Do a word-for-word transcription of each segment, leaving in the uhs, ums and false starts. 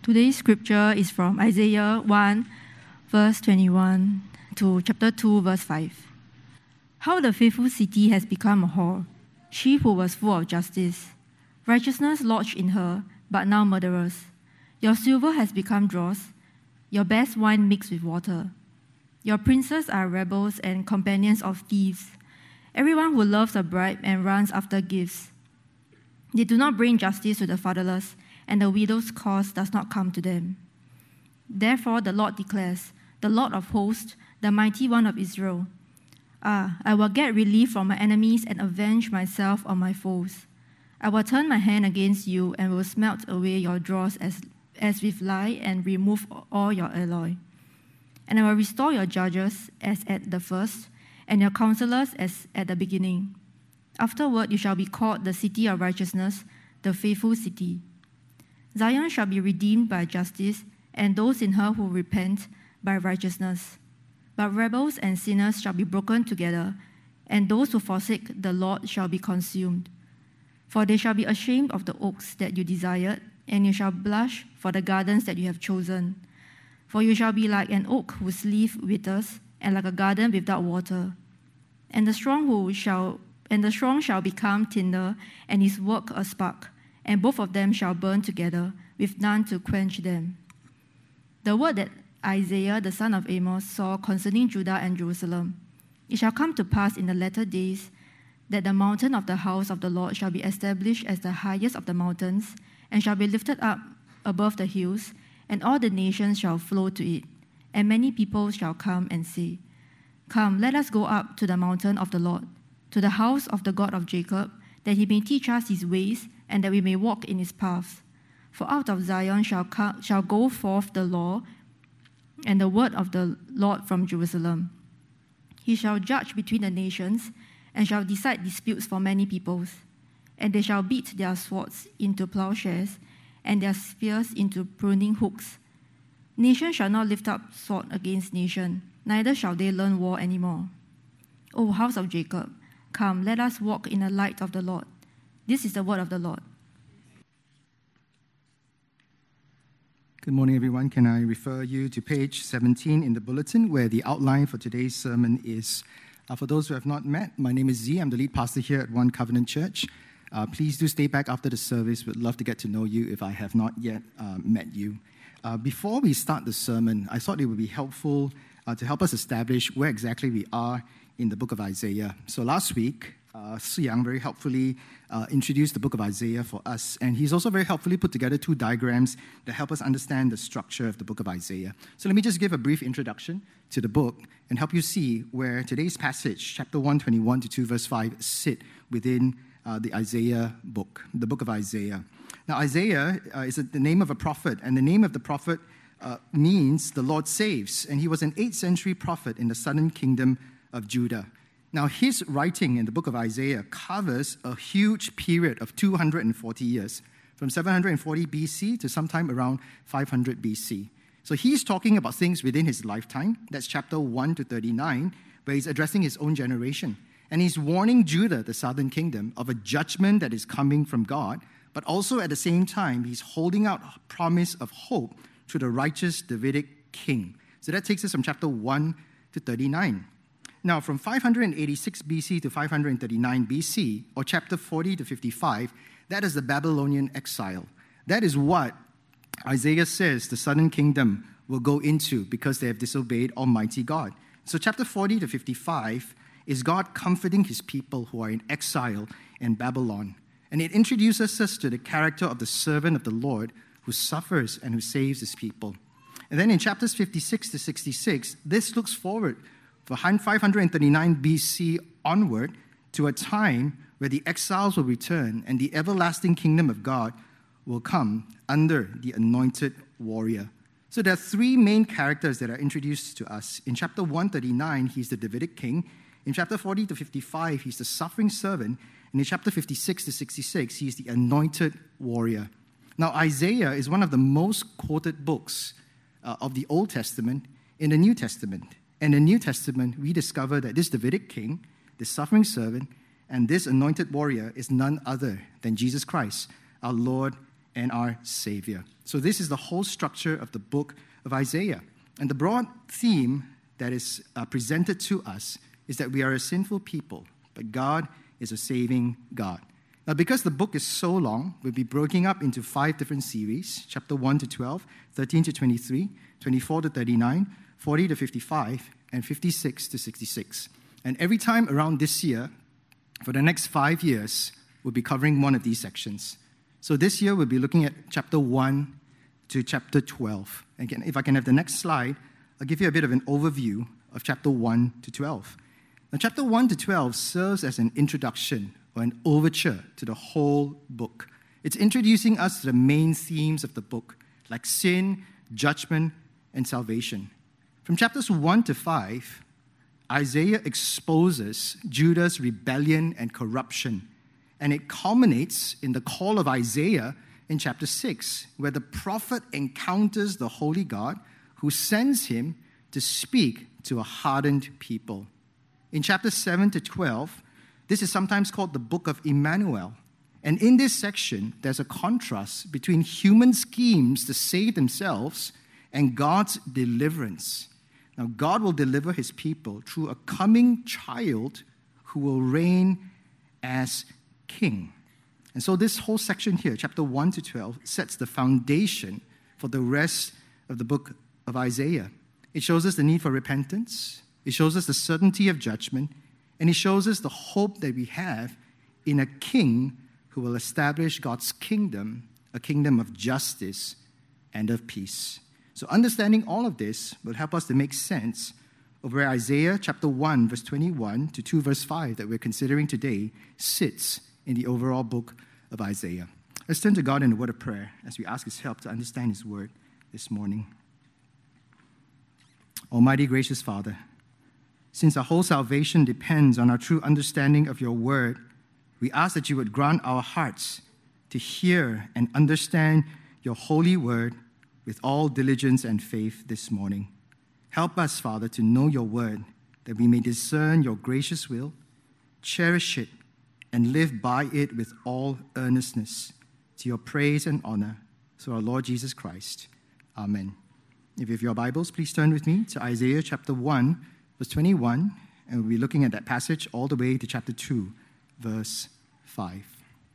Today's scripture is from Isaiah one, verse twenty-one to chapter two, verse five. How the faithful city has become a whore, she who was full of justice. Righteousness lodged in her, but now murderers. Your silver has become dross, your best wine mixed with water. Your princes are rebels and companions of thieves, everyone who loves a bribe and runs after gifts. They do not bring justice to the fatherless, and the widow's cause does not come to them. Therefore the Lord declares, the Lord of hosts, the mighty one of Israel, Ah, I will get relief from my enemies and avenge myself on my foes. I will turn my hand against you and will smelt away your dross as, as with lye and remove all your alloy. And I will restore your judges as at the first, and your counselors as at the beginning. Afterward you shall be called the city of righteousness, the faithful city. Zion shall be redeemed by justice, and those in her who repent by righteousness. But rebels and sinners shall be broken together, and those who forsake the Lord shall be consumed. For they shall be ashamed of the oaks that you desired, and you shall blush for the gardens that you have chosen. For you shall be like an oak whose leaf withers, and like a garden without water. And the strong who shall and the strong shall become tinder, and his work a spark, and both of them shall burn together, with none to quench them. The word that Isaiah the son of Amos saw concerning Judah and Jerusalem. It shall come to pass in the latter days that the mountain of the house of the Lord shall be established as the highest of the mountains, and shall be lifted up above the hills, and all the nations shall flow to it. And many people shall come and say, Come, let us go up to the mountain of the Lord, to the house of the God of Jacob, that he may teach us his ways, and that we may walk in his paths. For out of Zion shall, come, shall go forth the law, and the word of the Lord from Jerusalem. He shall judge between the nations, and shall decide disputes for many peoples. And they shall beat their swords into plowshares, and their spears into pruning hooks. Nation shall not lift up sword against nation, neither shall they learn war any more. O house of Jacob, come, let us walk in the light of the Lord. This is the word of the Lord. Good morning, everyone. Can I refer you to page seventeen in the bulletin, where the outline for today's sermon is. Uh, for those who have not met, my name is Z. I'm the lead pastor here at One Covenant Church. Uh, please do stay back after the service. We'd love to get to know you if I have not yet uh, met you. Uh, before we start the sermon, I thought it would be helpful uh, to help us establish where exactly we are in the book of Isaiah. So last week, uh, Si Yang very helpfully uh, introduced the book of Isaiah for us, and he's also very helpfully put together two diagrams that help us understand the structure of the book of Isaiah. So let me just give a brief introduction to the book and help you see where today's passage, chapter one twenty-one to two verse five, sit within uh, the Isaiah book, the book of Isaiah. Now, Isaiah uh, is the name of a prophet, and the name of the prophet uh, means the Lord saves, and he was an eighth century prophet in the southern kingdom of Judah. Now, his writing in the book of Isaiah covers a huge period of two hundred forty years, from seven hundred forty B C to sometime around five hundred B C. So he's talking about things within his lifetime. That's chapter one to thirty-nine, where he's addressing his own generation. And he's warning Judah, the southern kingdom, of a judgment that is coming from God, but also at the same time, he's holding out a promise of hope to the righteous Davidic king. So that takes us from chapter one to thirty-nine. Now, from five hundred eighty-six B C to five hundred thirty-nine B C, or chapter forty to fifty-five, that is the Babylonian exile. That is what Isaiah says the southern kingdom will go into because they have disobeyed Almighty God. So chapter forty to fifty-five is God comforting his people who are in exile in Babylon. And it introduces us to the character of the servant of the Lord who suffers and who saves his people. And then in chapters fifty-six to sixty-six, this looks forward for five hundred thirty-nine B C onward to a time where the exiles will return and the everlasting kingdom of God will come under the anointed warrior. So there are three main characters that are introduced to us. In chapter one thirty-nine, he's the Davidic king. In chapter forty to fifty-five, he's the suffering servant. And in chapter fifty-six to sixty-six, he's the anointed warrior. Now, Isaiah is one of the most quoted books uh, of the Old Testament in the New Testament. In the New Testament, we discover that this Davidic king, this suffering servant, and this anointed warrior is none other than Jesus Christ, our Lord and our Savior. So this is the whole structure of the book of Isaiah. And the broad theme that is uh, presented to us is that we are a sinful people, but God is a saving God. Now, because the book is so long, we'll be breaking up into five different series, chapter one to twelve, thirteen to twenty-three, twenty-four to thirty-nine, forty to fifty-five, and fifty-six to sixty-six. And every time around this year, for the next five years, we'll be covering one of these sections. So this year, we'll be looking at chapter one to chapter twelve. Again, if I can have the next slide, I'll give you a bit of an overview of chapter one to twelve. Now, chapter one to twelve serves as an introduction or an overture to the whole book. It's introducing us to the main themes of the book, like sin, judgment, and salvation. From chapters one to five, Isaiah exposes Judah's rebellion and corruption, and it culminates in the call of Isaiah in chapter six, where the prophet encounters the holy God who sends him to speak to a hardened people. In chapters seven to twelve, this is sometimes called the book of Emmanuel. And in this section, there's a contrast between human schemes to save themselves and God's deliverance. Now, God will deliver his people through a coming child who will reign as king. And so this whole section here, chapter one to twelve, sets the foundation for the rest of the book of Isaiah. It shows us the need for repentance. It shows us the certainty of judgment. And it shows us the hope that we have in a king who will establish God's kingdom, a kingdom of justice and of peace. So understanding all of this will help us to make sense of where Isaiah chapter one, verse twenty-one to two, verse five that we're considering today sits in the overall book of Isaiah. Let's turn to God in a word of prayer as we ask his help to understand his word this morning. Almighty gracious Father, since our whole salvation depends on our true understanding of your word, we ask that you would grant our hearts to hear and understand your holy word with all diligence and faith this morning. Help us, Father, to know your word, that we may discern your gracious will, cherish it, and live by it with all earnestness, to your praise and honor, through our Lord Jesus Christ. Amen. If you have your Bibles, please turn with me to Isaiah chapter one, verse twenty-one, and we'll be looking at that passage all the way to chapter two, verse five.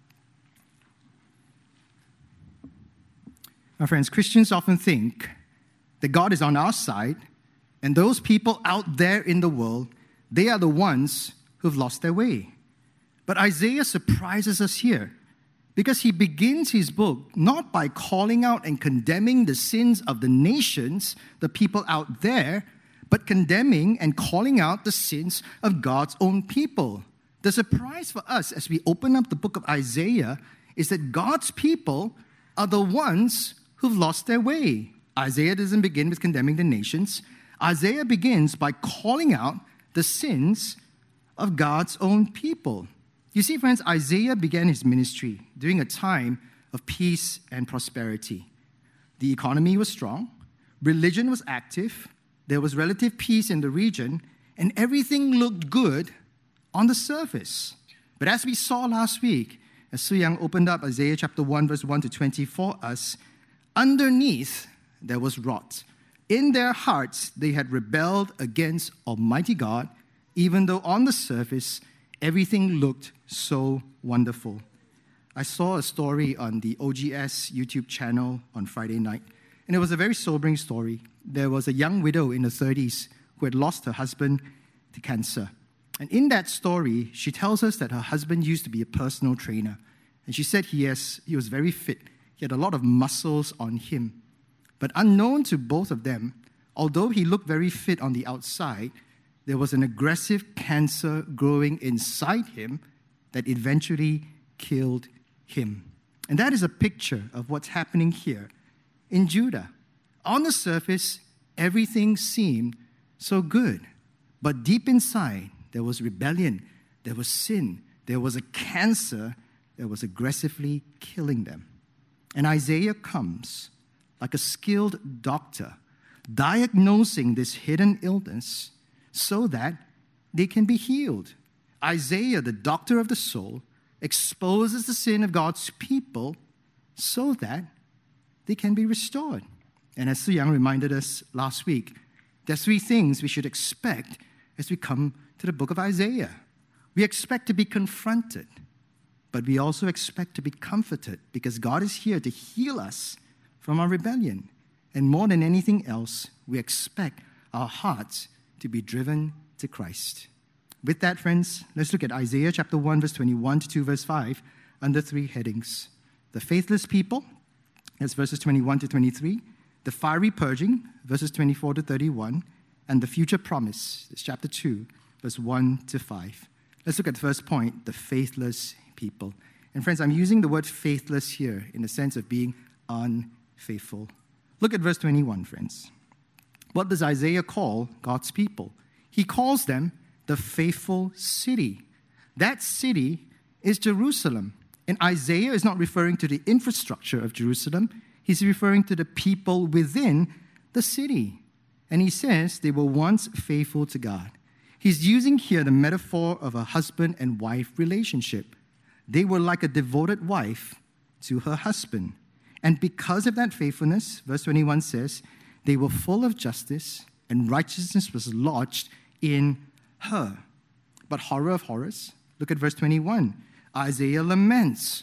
My friends, Christians often think that God is on our side, and those people out there in the world, they are the ones who've lost their way. But Isaiah surprises us here, because he begins his book not by calling out and condemning the sins of the nations, the people out there, but condemning and calling out the sins of God's own people. The surprise for us as we open up the book of Isaiah is that God's people are the ones who've lost their way. Isaiah doesn't begin with condemning the nations. Isaiah begins by calling out the sins of God's own people. You see, friends, Isaiah began his ministry during a time of peace and prosperity. The economy was strong, religion was active, there was relative peace in the region, and everything looked good on the surface. But as we saw last week, as Su Yang opened up Isaiah chapter one, verse one to twenty for us, underneath there was rot. In their hearts, they had rebelled against Almighty God, even though on the surface, everything looked so wonderful. I saw a story on the O G S YouTube channel on Friday night, and it was a very sobering story. There was a young widow in her thirties who had lost her husband to cancer. And in that story, she tells us that her husband used to be a personal trainer. And she said he, has, he was very fit. He had a lot of muscles on him. But unknown to both of them, although he looked very fit on the outside, there was an aggressive cancer growing inside him that eventually killed him. And that is a picture of what's happening here in Judah. On the surface, everything seemed so good. But deep inside, there was rebellion, there was sin, there was a cancer that was aggressively killing them. And Isaiah comes like a skilled doctor, diagnosing this hidden illness so that they can be healed. Isaiah, the doctor of the soul, exposes the sin of God's people so that they can be restored. And as Su Yang reminded us last week, there's three things we should expect as we come to the book of Isaiah. We expect to be confronted, but we also expect to be comforted because God is here to heal us from our rebellion. And more than anything else, we expect our hearts to be driven to Christ. With that, friends, let's look at Isaiah chapter one, verse twenty-one to two, verse five, under three headings. The faithless people, that's verses twenty-one to twenty-three. The fiery purging, verses twenty-four to thirty-one. And the future promise, it's chapter two, verse one to five. Let's look at the first point, the faithless people. And friends, I'm using the word faithless here in the sense of being unfaithful. Look at verse twenty-one, friends. What does Isaiah call God's people? He calls them the faithful city. That city is Jerusalem. And Isaiah is not referring to the infrastructure of Jerusalem. He's referring to the people within the city. And he says they were once faithful to God. He's using here the metaphor of a husband and wife relationship. They were like a devoted wife to her husband. And because of that faithfulness, verse twenty-one says, they were full of justice and righteousness was lodged in her. But horror of horrors, look at verse twenty-one. Isaiah laments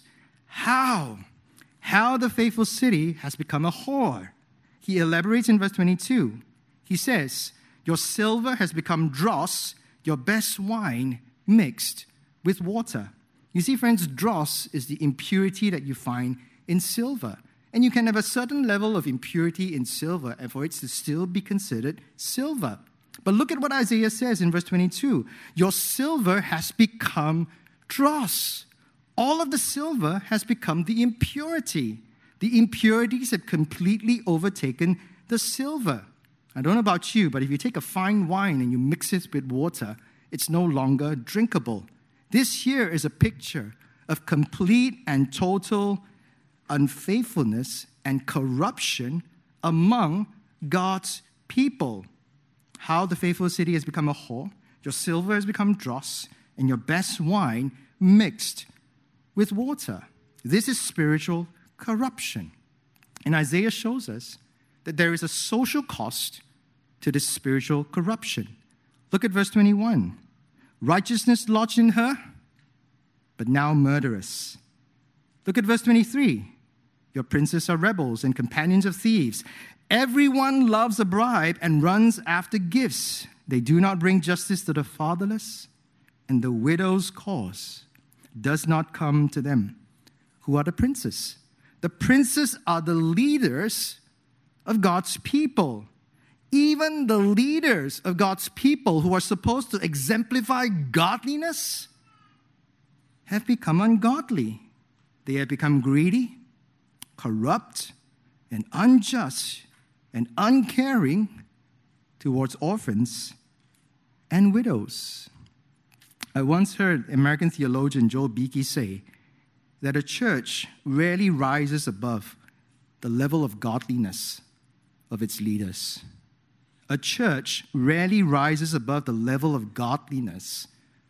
how, how the faithful city has become a whore. He elaborates in verse twenty-two. He says, your silver has become dross, your best wine mixed with water. You see, friends, dross is the impurity that you find in silver. And you can have a certain level of impurity in silver and for it to still be considered silver. But look at what Isaiah says in verse twenty-two. Your silver has become dross. All of the silver has become the impurity. The impurities have completely overtaken the silver. I don't know about you, but if you take a fine wine and you mix it with water, it's no longer drinkable. This here is a picture of complete and total unfaithfulness and corruption among God's people. How the faithful city has become a whore, your silver has become dross, and your best wine mixed with water. This is spiritual corruption. And Isaiah shows us that there is a social cost to this spiritual corruption. Look at verse twenty-one. Righteousness lodged in her, but now murderous. Look at verse twenty-three. Your princes are rebels and companions of thieves. Everyone loves a bribe and runs after gifts. They do not bring justice to the fatherless, and the widow's cause does not come to them. Who are the princes? The princes are the leaders of God's people. Even the leaders of God's people who are supposed to exemplify godliness have become ungodly. They have become greedy, corrupt, and unjust, and uncaring towards orphans and widows. I once heard American theologian Joel Beeke say that a church rarely rises above the level of godliness of its leaders. A church rarely rises above the level of godliness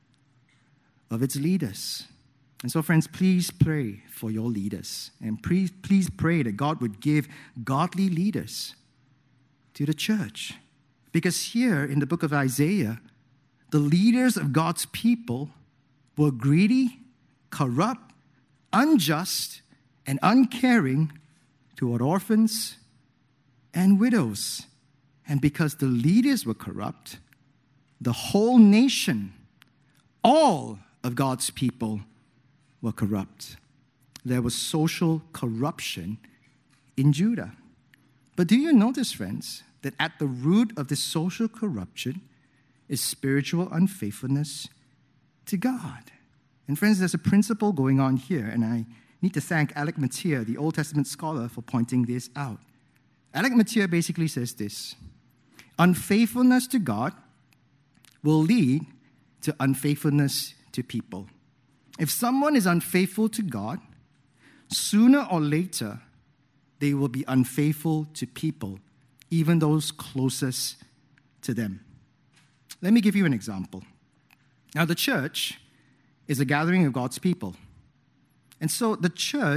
of its leaders. And so, friends, please pray for your leaders. And please, please pray that God would give godly leaders to the church. Because here in the book of Isaiah, the leaders of God's people were greedy, corrupt, unjust, and uncaring toward orphans and widows. And because the leaders were corrupt, the whole nation, all of God's people were corrupt. There was social corruption in Judah. But do you notice, friends, that at the root of this social corruption is spiritual unfaithfulness to God? And friends, there's a principle going on here, and I need to thank Alec Motyer, the Old Testament scholar, for pointing this out. Alec Motyer basically says this: unfaithfulness to God will lead to unfaithfulness to people. If someone is unfaithful to God, sooner or later, they will be unfaithful to people, even those closest to them. Let me give you an example. Now, the church is a gathering of God's people. And so the church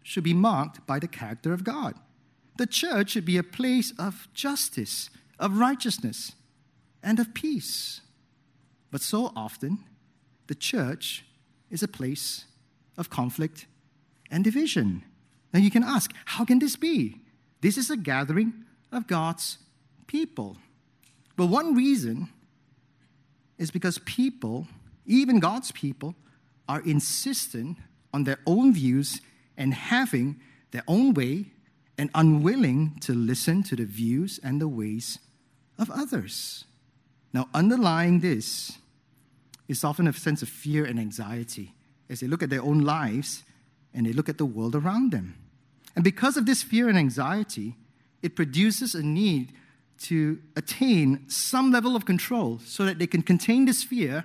should be marked by the character of God. The church should be a place of justice, of righteousness, and of peace. But so often, the church is a place of conflict and division. Now you can ask, how can this be? This is a gathering of God's people. But one reason is because people, even God's people, are insistent on their own views and having their own way and unwilling to listen to the views and the ways of others. Now, underlying this is often a sense of fear and anxiety as they look at their own lives and they look at the world around them. And because of this fear and anxiety, it produces a need to attain some level of control so that they can contain this fear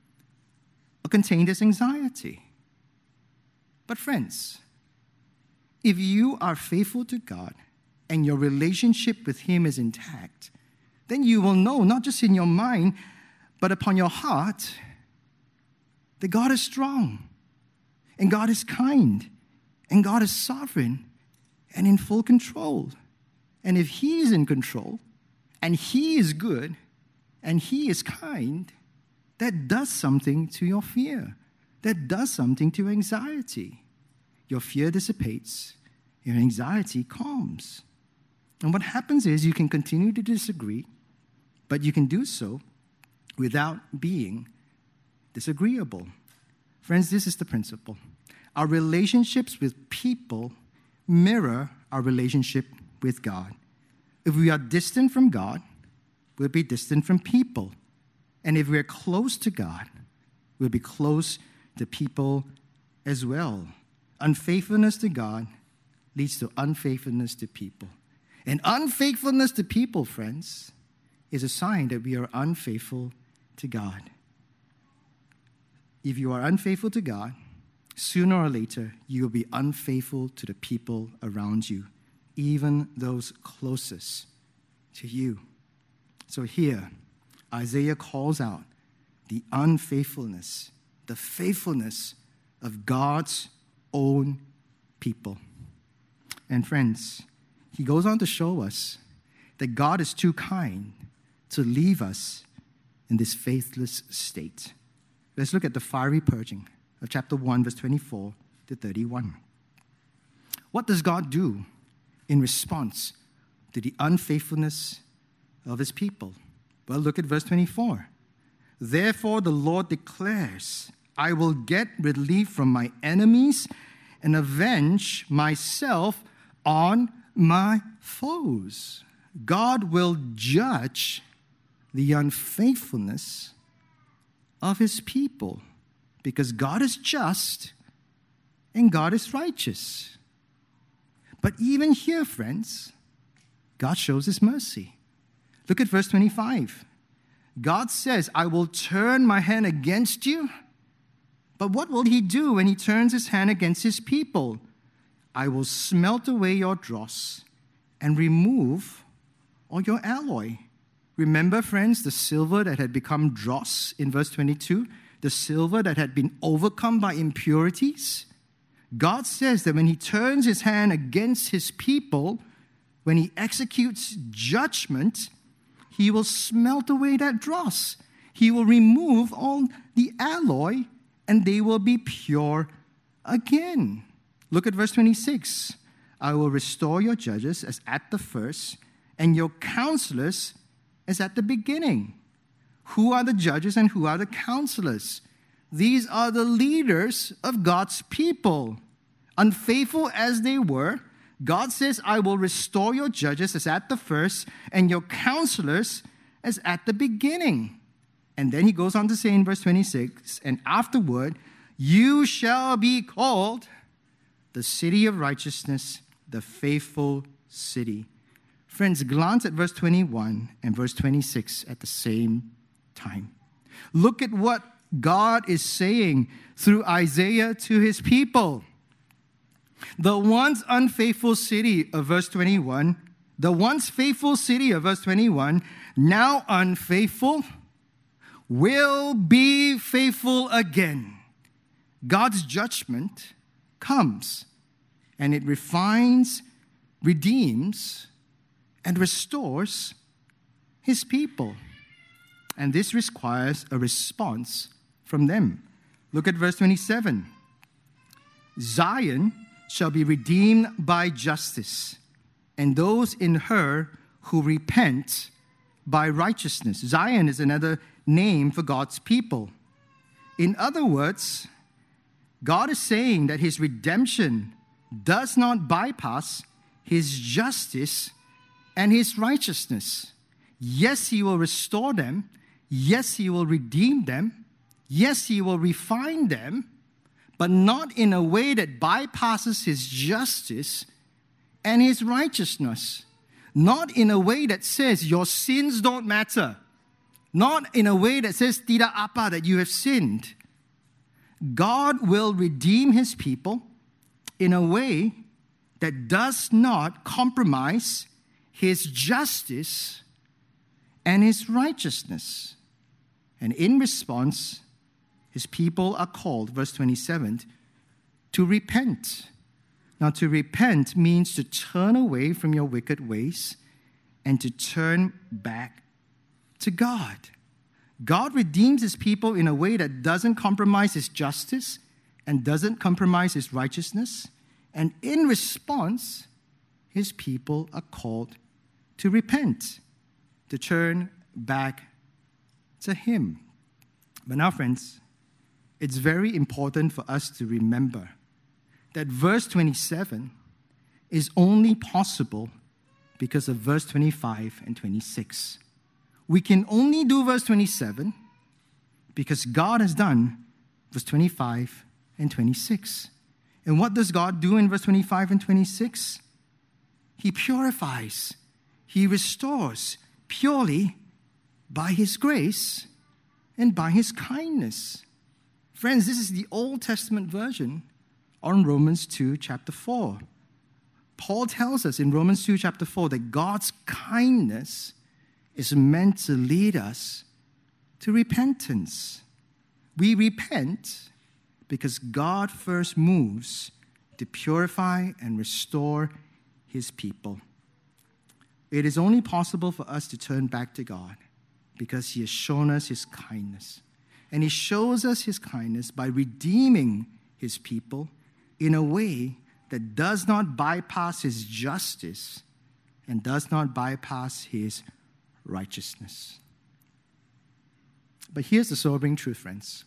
or contain this anxiety. But friends, if you are faithful to God and your relationship with Him is intact, then you will know, not just in your mind, but upon your heart, that God is strong, and God is kind, and God is sovereign, and in full control. And if He is in control, and He is good, and He is kind, that does something to your fear. That does something to your anxiety. Your fear dissipates, your anxiety calms. And what happens is you can continue to disagree, but you can do so without being disagreeable. Friends, this is the principle. Our relationships with people mirror our relationship with God. If we are distant from God, we'll be distant from people. And if we're close to God, we'll be close to people as well. Unfaithfulness to God leads to unfaithfulness to people. And unfaithfulness to people, friends, is a sign that we are unfaithful to God. If you are unfaithful to God, sooner or later, you will be unfaithful to the people around you, even those closest to you. So here, Isaiah calls out the unfaithfulness, the faithfulness of God's own people. And friends, he goes on to show us that God is too kind to leave us in this faithless state. Let's look at the fiery purging of chapter one, verse twenty-four to thirty-one. What does God do in response to the unfaithfulness of his people? Well, look at verse twenty-four. Therefore, the Lord declares, I will get relief from my enemies and avenge myself on my foes. God will judge the unfaithfulness of his people because God is just and God is righteous. But even here, friends, God shows his mercy. Look at verse twenty-five. God says, I will turn my hand against you. But what will he do when he turns his hand against his people? I will smelt away your dross and remove all your alloy. Remember, friends, the silver that had become dross in verse twenty-two, the silver that had been overcome by impurities? God says that when he turns his hand against his people, when he executes judgment, he will smelt away that dross. He will remove all the alloy, and they will be pure again. Look at verse twenty-six. I will restore your judges as at the first, and your counselors as at the beginning. Who are the judges and who are the counselors? These are the leaders of God's people. Unfaithful as they were, God says, I will restore your judges as at the first, and your counselors as at the beginning. And then he goes on to say in verse twenty-six, and afterward, you shall be called the city of righteousness, the faithful city. Friends, glance at verse twenty-one and verse twenty-six at the same time. Look at what God is saying through Isaiah to his people. The once unfaithful city of verse twenty-one, the once faithful city of verse twenty-one, now unfaithful, will be faithful again. God's judgment comes. and it refines, redeems, and restores his people. And this requires a response from them. Look at verse twenty-seven. Zion shall be redeemed by justice, and those in her who repent by righteousness. Zion is another name for God's people. In other words, God is saying that his redemption does not bypass his justice and his righteousness. Yes, he will restore them. Yes, he will redeem them. Yes, he will refine them, but not in a way that bypasses his justice and his righteousness. Not in a way that says your sins don't matter. Not in a way that says tidak apa, that you have sinned. God will redeem his people in a way that does not compromise his justice and his righteousness. And in response, his people are called, verse twenty-seven, to repent. Now, to repent means to turn away from your wicked ways and to turn back to God. God redeems his people in a way that doesn't compromise his justice and doesn't compromise his righteousness. And in response, his people are called to repent, to turn back to him. But now, friends, it's very important for us to remember that verse twenty-seven is only possible because of verse twenty-five and twenty-six. We can only do verse twenty-seven because God has done verse twenty-five and twenty-six. And what does God do in verse twenty-five and twenty-six? He purifies, he restores purely by his grace and by his kindness. Friends, this is the Old Testament version on Romans two, chapter four. Paul tells us in Romans two, chapter four, that God's kindness is meant to lead us to repentance. We repent because God first moves to purify and restore his people. It is only possible for us to turn back to God because he has shown us his kindness. And he shows us his kindness by redeeming his people in a way that does not bypass his justice and does not bypass his righteousness. But here's the sobering truth, friends.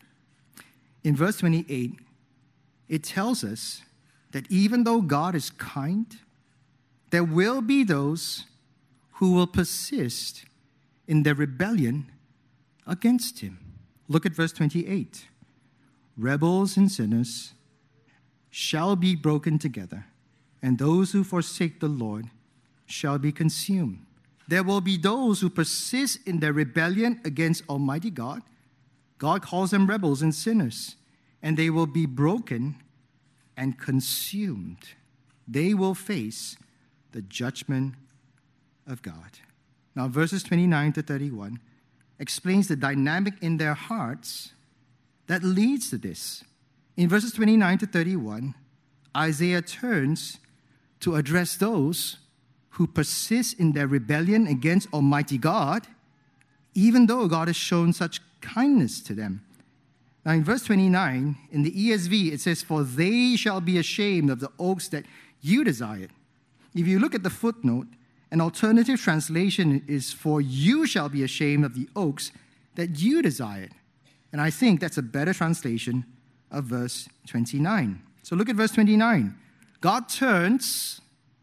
In verse twenty-eight, it tells us that even though God is kind, there will be those who will persist in their rebellion against him. Look at verse twenty-eight. Rebels and sinners shall be broken together, and those who forsake the Lord shall be consumed. There will be those who persist in their rebellion against Almighty God. God calls them rebels and sinners, and they will be broken and consumed. They will face the judgment of God. Now, verses twenty-nine to thirty-one explains the dynamic in their hearts that leads to this. In verses twenty-nine to thirty-one, Isaiah turns to address those who persist in their rebellion against Almighty God, even though God has shown such kindness to them. Now, in verse twenty-nine, in the E S V, it says, "For they shall be ashamed of the oaks that you desired." If you look at the footnote, an alternative translation is, "For you shall be ashamed of the oaks that you desired." And I think that's a better translation of verse twenty-nine. So look at verse twenty-nine. God turns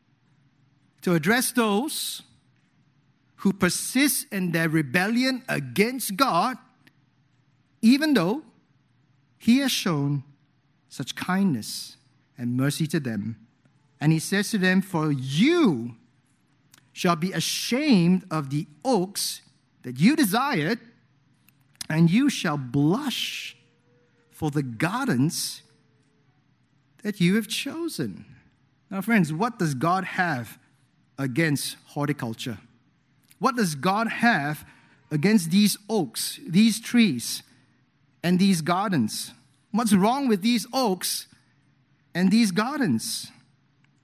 to address those who persist in their rebellion against God, even though he has shown such kindness and mercy to them. And he says to them, "For you shall be ashamed of the oaks that you desired, and you shall blush for the gardens that you have chosen." Now, friends, what does God have against horticulture? What does God have against these oaks, these trees, and these gardens? What's wrong with these oaks and these gardens?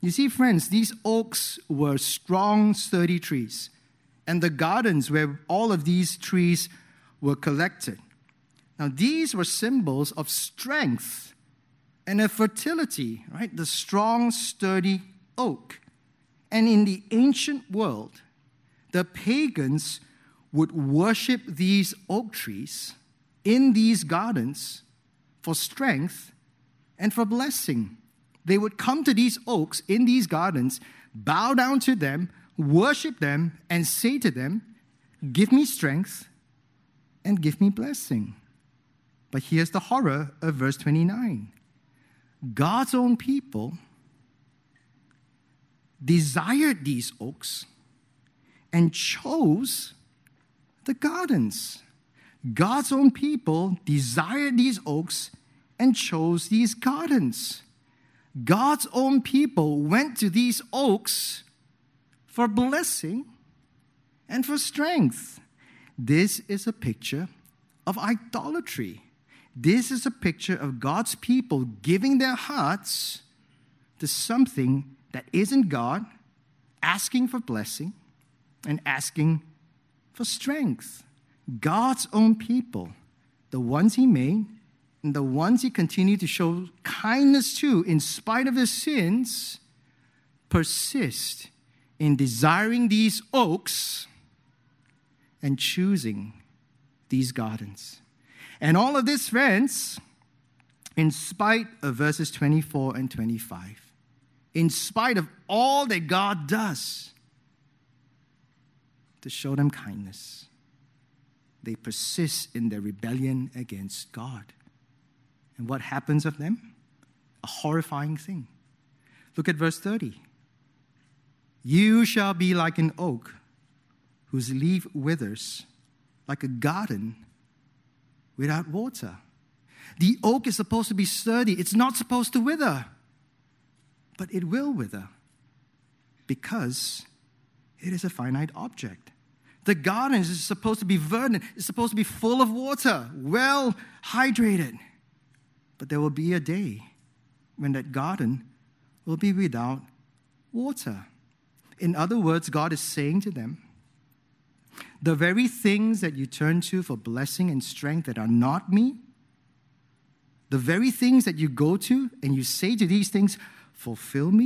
You see, friends, these oaks were strong, sturdy trees, and the gardens where all of these trees were collected. Now, these were symbols of strength and of fertility, right? The strong, sturdy oak. And in the ancient world, the pagans would worship these oak trees in these gardens for strength and for blessing. They would come to these oaks in these gardens, bow down to them, worship them, and say to them, "Give me strength and give me blessing." But here's the horror of verse twenty-nine. God's own people desired these oaks and chose the gardens. God's own people desired these oaks and chose these gardens. God's own people went to these oaks for blessing and for strength. This is a picture of idolatry. This is a picture of God's people giving their hearts to something that isn't God, asking for blessing and asking for strength. God's own people, the ones He made, and the ones He continued to show kindness to in spite of their sins, persist in desiring these oaks and choosing these gardens. And all of this, friends, in spite of verses twenty-four and twenty-five, in spite of all that God does to show them kindness, they persist in their rebellion against God. And what happens of them? A horrifying thing. Look at verse thirty. You shall be like an oak whose leaf withers, like a garden without water. The oak is supposed to be sturdy. It's not supposed to wither. But it will wither because it is a finite object. The garden is supposed to be verdant. It's supposed to be full of water, well hydrated. But there will be a day when that garden will be without water. In other words, God is saying to them, the very things that you turn to for blessing and strength that are not me, the very things that you go to and you say to these things, fulfill me,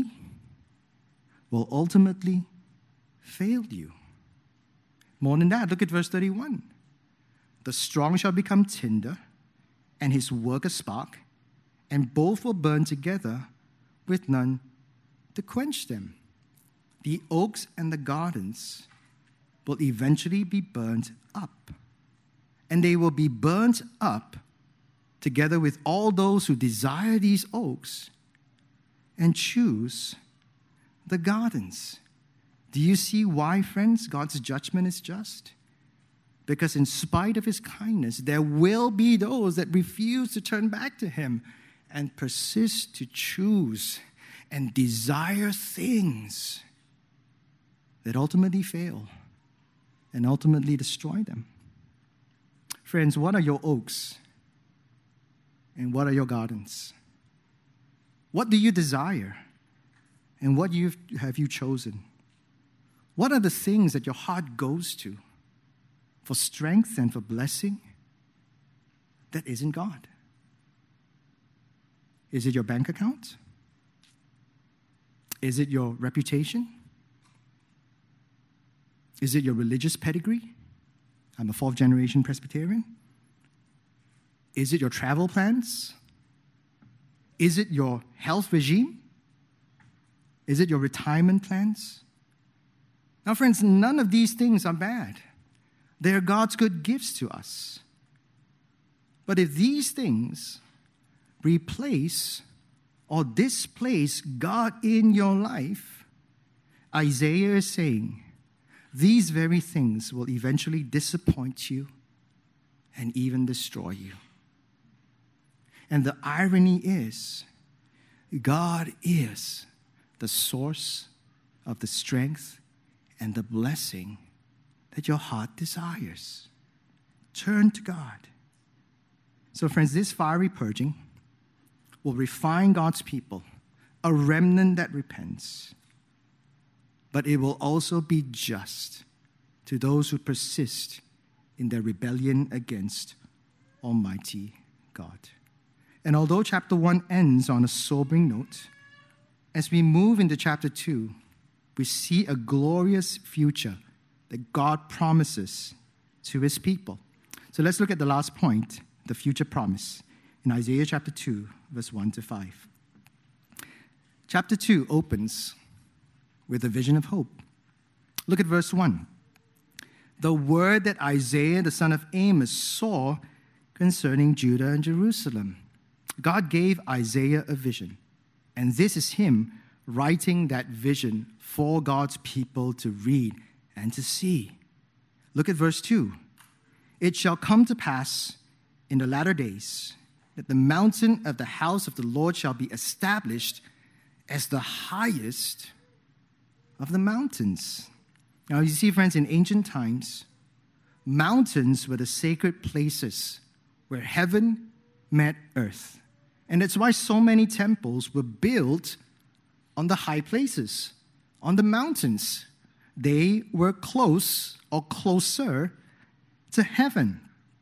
will ultimately fail you. More than that, look at verse thirty-one. The strong shall become tinder, and his work a spark, and both will burn together with none to quench them. The oaks and the gardens will eventually be burnt up, and they will be burnt up together with all those who desire these oaks and choose the gardens. Do you see why, friends, God's judgment is just? Because in spite of His kindness, there will be those that refuse to turn back to Him and persist to choose and desire things that ultimately fail and ultimately destroy them. Friends, what are your oaks? And what are your gardens? What do you desire? And what you've, have you chosen? What are the things that your heart goes to for strength and for blessing that isn't God? Is it your bank account? Is it your reputation? Is it your religious pedigree? I'm a fourth generation Presbyterian. Is it your travel plans? Is it your health regime? Is it your retirement plans? Now, friends, none of these things are bad. They are God's good gifts to us. But if these things replace or displace God in your life, Isaiah is saying, these very things will eventually disappoint you and even destroy you. And the irony is, God is the source of the strength and the blessing that your heart desires. Turn to God. So, friends, this fiery purging will refine God's people a remnant that repents, but it will also be just to those who persist in their rebellion against Almighty God. And although chapter one ends on a sobering note, as we move into chapter two, we see a glorious future that God promises to his people. So let's look at the last point, the future promise, in Isaiah chapter two, verse one to five. Chapter two opens with a vision of hope. Look at verse one. The word that Isaiah, the son of Amos, saw concerning Judah and Jerusalem. God gave Isaiah a vision, and this is him writing that vision for God's people to read and to see. Look at verse two. It shall come to pass in the latter days that the mountain of the house of the Lord shall be established as the highest of the mountains. Now, you see, friends, in ancient times, mountains were the sacred places where heaven met earth. And that's why so many temples were built on the high places, on the mountains. They were close or closer to heaven.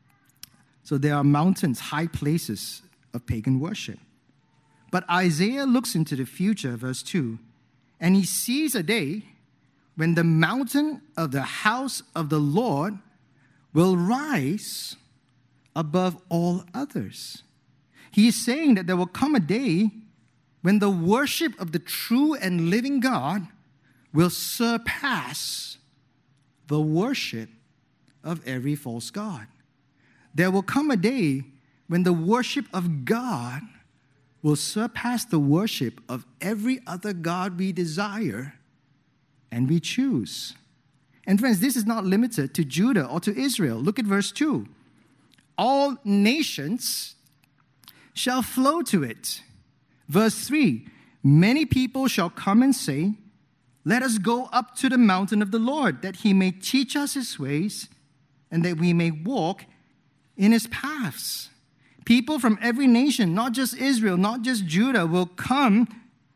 So there are mountains, high places of pagan worship. But Isaiah looks into the future, verse two, and he sees a day when the mountain of the house of the Lord will rise above all others. He is saying that there will come a day when the worship of the true and living God will surpass the worship of every false god. There will come a day when the worship of God will surpass the worship of every other god we desire and we choose. And friends, this is not limited to Judah or to Israel. Look at verse two. All nations shall flow to it. Verse three, many people shall come and say, let us go up to the mountain of the Lord, that he may teach us his ways, and that we may walk in his paths. People from every nation, not just Israel, not just Judah, will come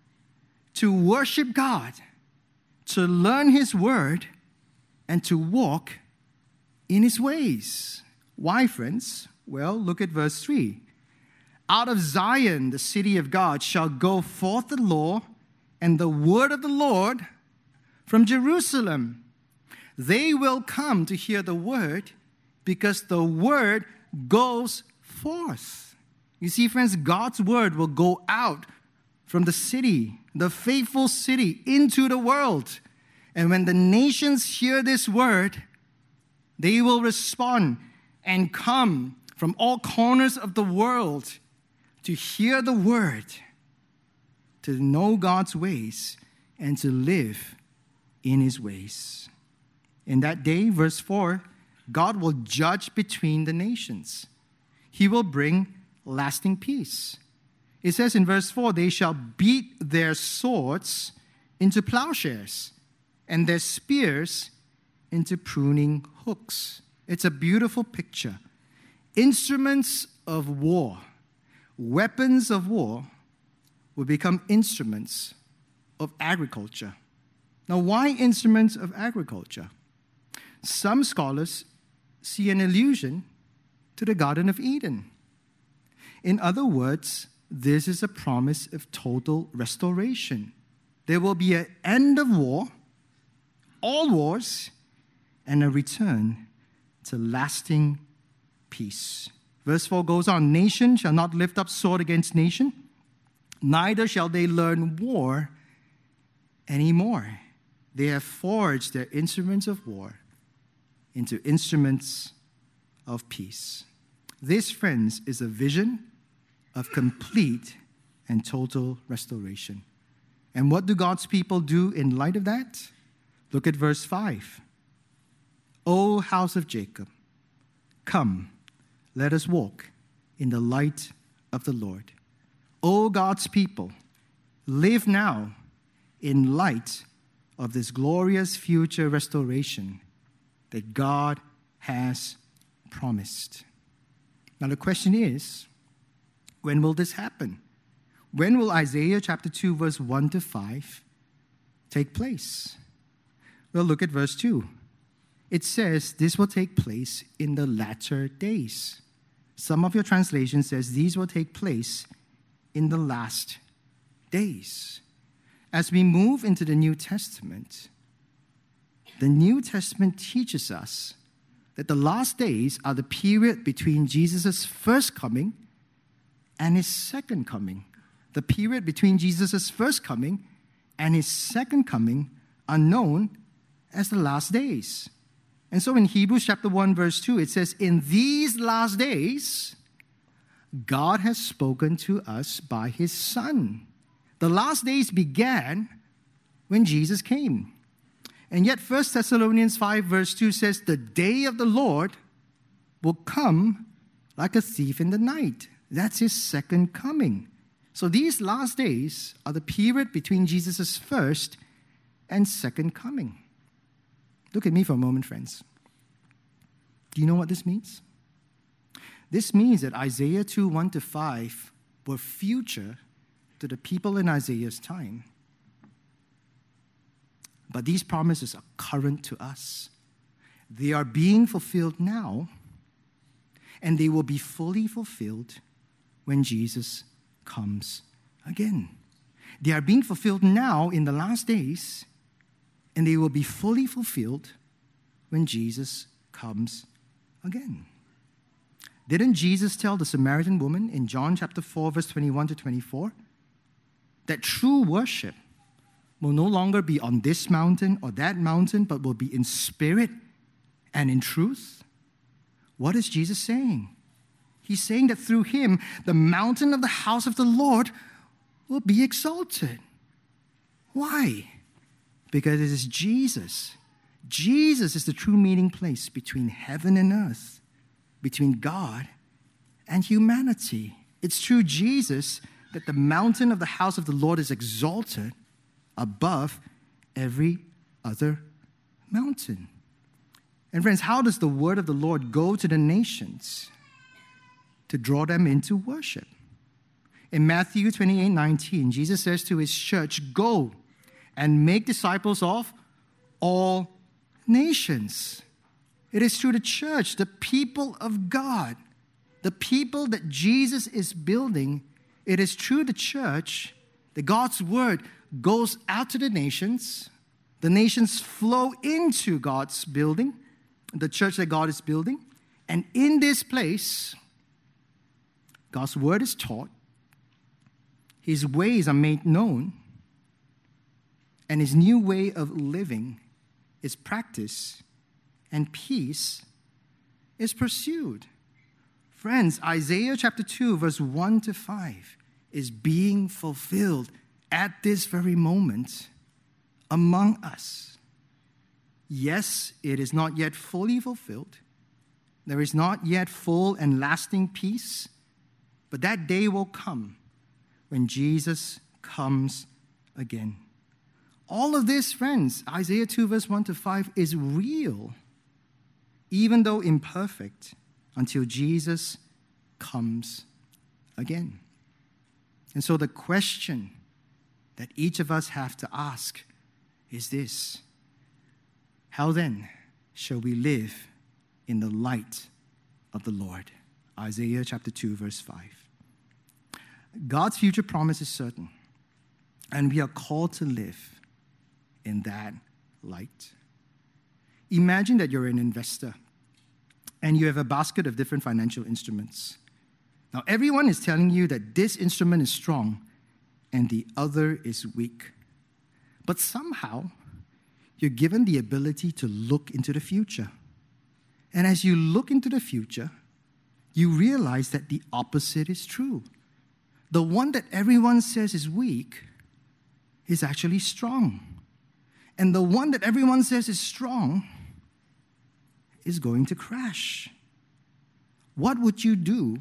to worship God, to learn his word, and to walk in his ways. Why, friends? Well, look at verse three. Out of Zion, the city of God, shall go forth the law and the word of the Lord from Jerusalem. They will come to hear the word because the word goes forth. You see, friends, God's word will go out from the city, the faithful city, into the world. And when the nations hear this word, they will respond and come from all corners of the world to hear the word, to know God's ways, and to live in his ways. In that day, verse four, God will judge between the nations. He will bring lasting peace. It says in verse four, they shall beat their swords into plowshares and their spears into pruning hooks. It's a beautiful picture. Instruments of war, weapons of war will become instruments of agriculture. Now, why instruments of agriculture? Some scholars see an allusion to the Garden of Eden. In other words, this is a promise of total restoration. There will be an end of war, all wars, and a return to lasting peace. Verse four goes on, nation shall not lift up sword against nation, neither shall they learn war anymore. They have forged their instruments of war into instruments of peace. This, friends, is a vision of complete and total restoration. And what do God's people do in light of that? Look at verse five. O house of Jacob, come, let us walk in the light of the Lord. O God's people, live now in light of this glorious future restoration that God has promised. Now the question is, when will this happen? When will Isaiah chapter two, verse one to five take place? Well, look at verse two. It says this will take place in the latter days. Some of your translation says these will take place in the last days. As we move into the New Testament, the New Testament teaches us that the last days are the period between Jesus' first coming and his second coming. The period between Jesus' first coming and his second coming are known as the last days. And so in Hebrews chapter one, verse two, it says, in these last days, God has spoken to us by his Son. The last days began when Jesus came. And yet First Thessalonians five, verse two says, the day of the Lord will come like a thief in the night. That's his second coming. So these last days are the period between Jesus' first and second coming. Look at me for a moment, friends. Do you know what this means? This means that Isaiah two, one to five were future to the people in Isaiah's time. But these promises are current to us. They are being fulfilled now, and they will be fully fulfilled when Jesus comes again. They are being fulfilled now in the last days, and they will be fully fulfilled when Jesus comes again. Didn't Jesus tell the Samaritan woman in John chapter four, verse twenty-one to twenty-four, that true worship will no longer be on this mountain or that mountain, but will be in spirit and in truth? What is Jesus saying? He's saying that through him, the mountain of the house of the Lord will be exalted. Why? Because it is Jesus. Jesus is the true meeting place between heaven and earth, between God and humanity. It's through Jesus that the mountain of the house of the Lord is exalted above every other mountain. And friends, how does the word of the Lord go to the nations to draw them into worship? In Matthew twenty-eight nineteen, Jesus says to his church, go and make disciples of all nations. It is through the church, the people of God, the people that Jesus is building. It is through the church that God's word goes out to the nations. The nations flow into God's building, the church that God is building. And in this place, God's word is taught, his ways are made known, and his new way of living is practiced, and peace is pursued. Friends, Isaiah chapter two, verse one to five is being fulfilled at this very moment among us. Yes, it is not yet fully fulfilled. There is not yet full and lasting peace, but that day will come when Jesus comes again. All of this, friends, Isaiah two, verse one to five, is real, even though imperfect, until Jesus comes again. And so the question that each of us have to ask is this: how then shall we live in the light of the Lord? Isaiah chapter two, verse five. God's future promise is certain, and we are called to live in that light. Imagine that you're an investor and you have a basket of different financial instruments. Now, everyone is telling you that this instrument is strong and the other is weak. But somehow, you're given the ability to look into the future. And as you look into the future, you realize that the opposite is true. The one that everyone says is weak is actually strong. And the one that everyone says is strong is going to crash. What would you do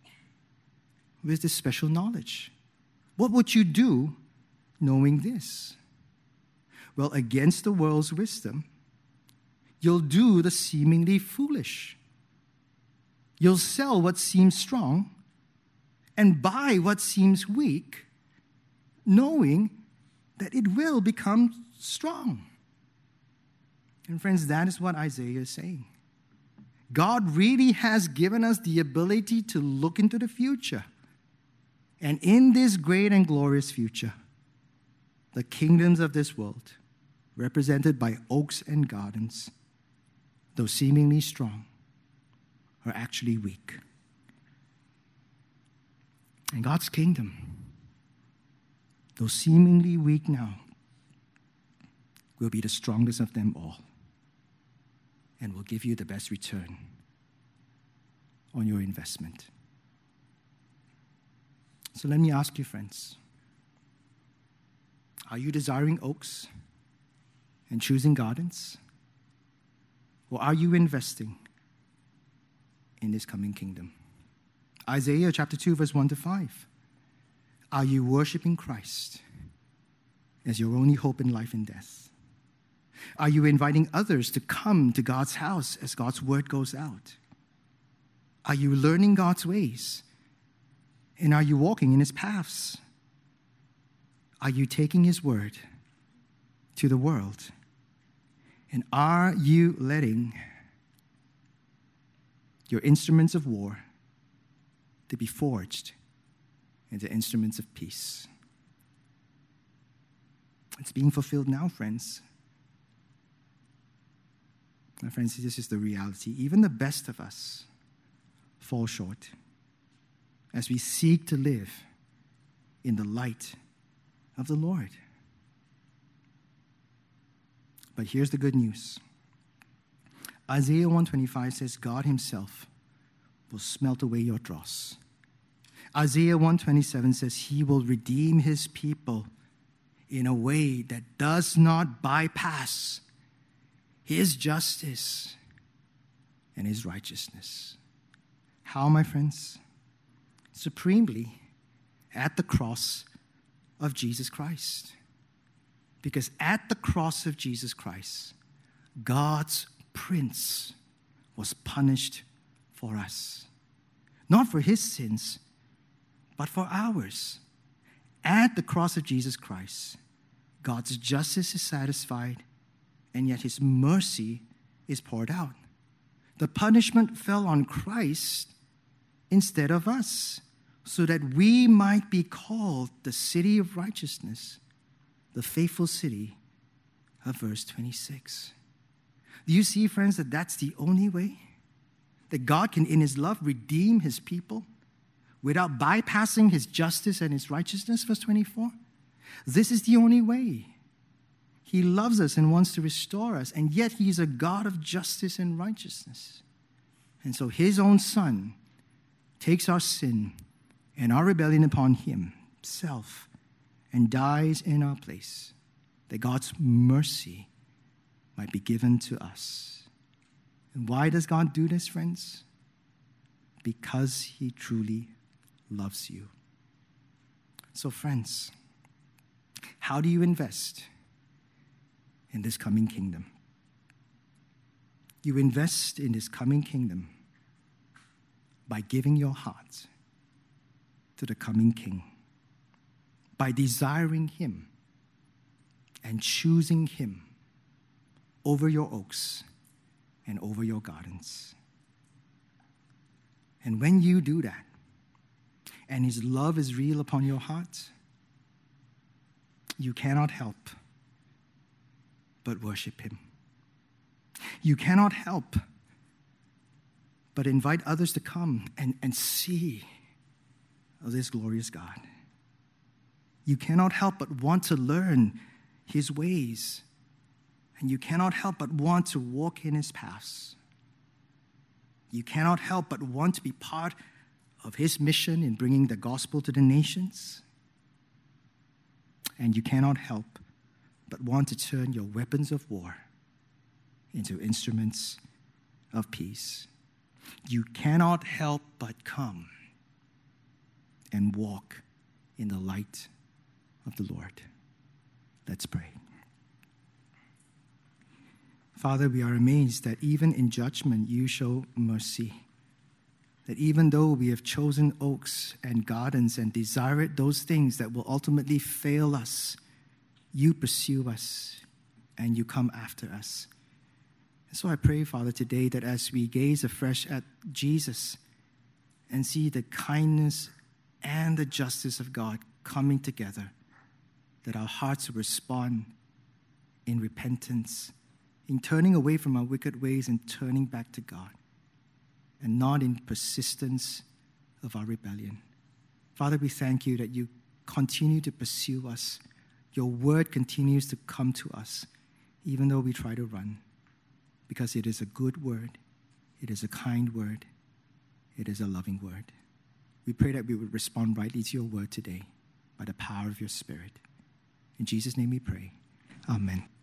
with this special knowledge? What would you do knowing this? Well, against the world's wisdom, you'll do the seemingly foolish. You'll sell what seems strong and buy what seems weak knowing that it will become strong. And friends, that is what Isaiah is saying. God really has given us the ability to look into the future. And in this great and glorious future, the kingdoms of this world, represented by oaks and gardens, though seemingly strong, are actually weak. And God's kingdom, though seemingly weak now, will be the strongest of them all and will give you the best return on your investment. So let me ask you, friends, are you desiring oaks and choosing gardens? Or are you investing in this coming kingdom? Isaiah chapter two, verse one to five. Are you worshiping Christ as your only hope in life and death? Are you inviting others to come to God's house as God's word goes out? Are you learning God's ways? And are you walking in his paths? Are you taking his word to the world? And are you letting your instruments of war to be forged into instruments of peace? It's being fulfilled now, friends. My friends, this is the reality. Even the best of us fall short as we seek to live in the light of the Lord. But here's the good news. Isaiah one twenty-five says, God himself will smelt away your dross. Isaiah one twenty-seven says, he will redeem his people in a way that does not bypass his justice and his righteousness. How, my friends? Supremely at the cross of Jesus Christ. Because at the cross of Jesus Christ, God's Prince was punished for us. Not for his sins, but for ours. At the cross of Jesus Christ, God's justice is satisfied, and yet his mercy is poured out. The punishment fell on Christ instead of us, so that we might be called the city of righteousness, the faithful city of verse twenty-six. Do you see, friends, that that's the only way that God can, in his love, redeem his people without bypassing his justice and his righteousness? Verse twenty-four. This is the only way. He loves us and wants to restore us, and yet he's a God of justice and righteousness. And so his own Son takes our sin and our rebellion upon himself and dies in our place, that God's mercy might be given to us. And why does God do this, friends? Because he truly loves you. So, friends, how do you invest in this coming kingdom? You invest in this coming kingdom by giving your heart to the coming King, by desiring him and choosing him over your oaks and over your gardens. And when you do that, and his love is real upon your heart, you cannot help but worship him. You cannot help but invite others to come and, and see this glorious God. You cannot help but want to learn his ways, and you cannot help but want to walk in his paths. You cannot help but want to be part of his mission in bringing the gospel to the nations. And you cannot help but want to turn your weapons of war into instruments of peace. You cannot help but come and walk in the light of the Lord. Let's pray. Father, we are amazed that even in judgment you show mercy. that even though we have chosen oaks and gardens and desired those things that will ultimately fail us, you pursue us and you come after us. And so I pray, Father, today that as we gaze afresh at Jesus and see the kindness and the justice of God coming together, that our hearts will respond in repentance, in turning away from our wicked ways and turning back to God, and not in persistence of our rebellion. Father, we thank you that you continue to pursue us. Your word continues to come to us, even though we try to run, because it is a good word, it is a kind word, it is a loving word. We pray that we would respond rightly to your word today by the power of your Spirit. In Jesus' name we pray. Amen.